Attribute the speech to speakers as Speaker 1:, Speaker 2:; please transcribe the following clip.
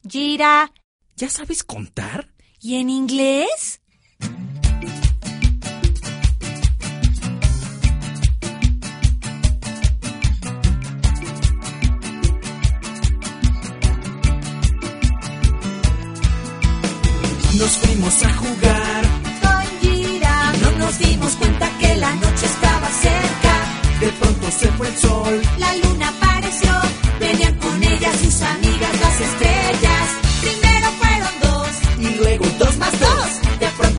Speaker 1: Gira.
Speaker 2: ¿Ya sabes contar?
Speaker 1: ¿Y en inglés?
Speaker 2: Nos fuimos a jugar
Speaker 1: Con Gira.
Speaker 2: y no nos dimos cuenta que la noche estaba cerca. De pronto se fue el sol.
Speaker 1: La luna para